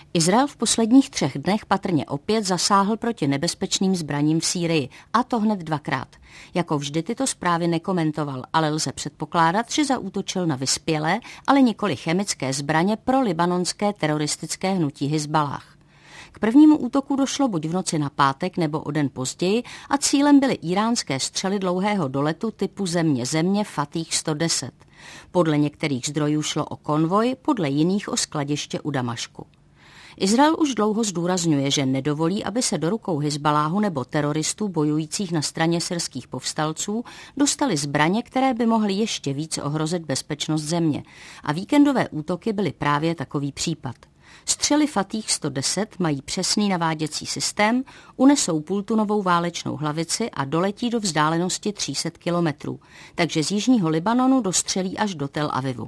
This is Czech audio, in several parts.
Izrael v posledních 3 dnech patrně opět zasáhl proti nebezpečným zbraním v Sýrii, a to hned 2krát. Jako vždy tyto zprávy nekomentoval, ale lze předpokládat, že zaútočil na vyspělé, ale nikoli chemické zbraně pro libanonské teroristické hnutí Hizballáh. K prvnímu útoku došlo buď v noci na pátek nebo o den později a cílem byly íránské střely dlouhého doletu typu země Fatih 110. Podle některých zdrojů šlo o konvoj, podle jiných o skladiště u Damašku. Izrael už dlouho zdůrazňuje, že nedovolí, aby se do rukou Hizballáhu nebo teroristů bojujících na straně syrských povstalců dostaly zbraně, které by mohly ještě víc ohrozit bezpečnost země. A víkendové útoky byly právě takový případ. Střely Fatih 110 mají přesný naváděcí systém, unesou půltunovou válečnou hlavici a doletí do vzdálenosti 300 kilometrů, takže z jižního Libanonu dostřelí až do Tel Avivu.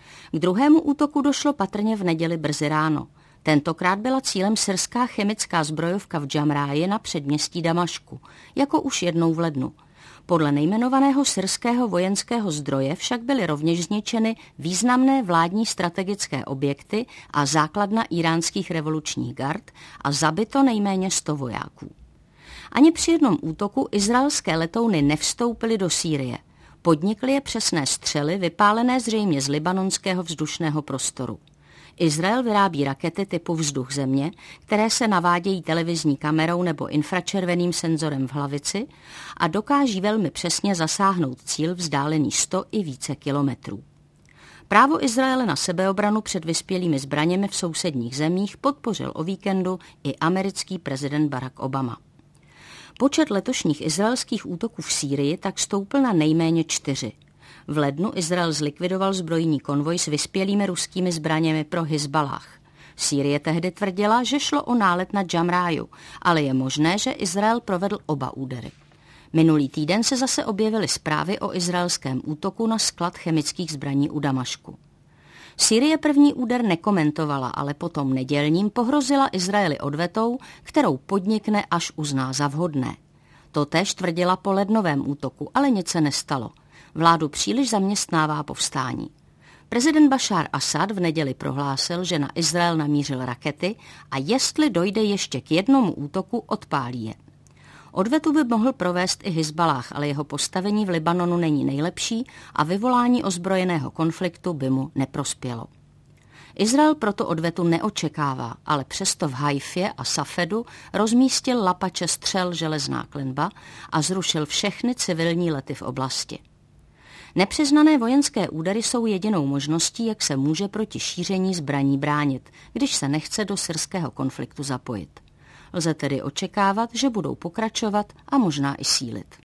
K druhému útoku došlo patrně v neděli brzy ráno. Tentokrát byla cílem syrská chemická zbrojovka v Džamráji na předměstí Damašku, jako už jednou v lednu. Podle nejmenovaného syrského vojenského zdroje však byly rovněž zničeny významné vládní strategické objekty a základna íránských revolučních gard a zabito nejméně 100 vojáků. Ani při jednom útoku izraelské letouny nevstoupily do Sýrie. Podnikly je přesné střely, vypálené zřejmě z libanonského vzdušného prostoru. Izrael vyrábí rakety typu vzduch země, které se navádějí televizní kamerou nebo infračerveným senzorem v hlavici a dokáží velmi přesně zasáhnout cíl vzdálený 100 i více kilometrů. Právo Izraele na sebeobranu před vyspělými zbraněmi v sousedních zemích podpořil o víkendu i americký prezident Barack Obama. Počet letošních izraelských útoků v Sýrii tak stoupl na nejméně 4. V lednu Izrael zlikvidoval zbrojní konvoj s vyspělými ruskými zbraněmi pro Hizballáh. Sýrie tehdy tvrdila, že šlo o nálet na Džamráju, ale je možné, že Izrael provedl oba údery. Minulý týden se zase objevily zprávy o izraelském útoku na sklad chemických zbraní u Damašku. Sýrie první úder nekomentovala, ale potom nedělním pohrozila Izraeli odvetou, kterou podnikne, až uzná za vhodné. Totéž tvrdila po lednovém útoku, ale nic se nestalo. Vládu příliš zaměstnává povstání. Prezident Bašár Asad v neděli prohlásil, že na Izrael namířil rakety a jestli dojde ještě k jednomu útoku, odpálí je. Odvetu by mohl provést i Hizballáh, ale jeho postavení v Libanonu není nejlepší a vyvolání ozbrojeného konfliktu by mu neprospělo. Izrael proto odvetu neočekává, ale přesto v Haifě a Safedu rozmístil lapače střel železná klenba a zrušil všechny civilní lety v oblasti. Nepřiznané vojenské údery jsou jedinou možností, jak se může proti šíření zbraní bránit, když se nechce do syrského konfliktu zapojit. Lze tedy očekávat, že budou pokračovat a možná i sílit.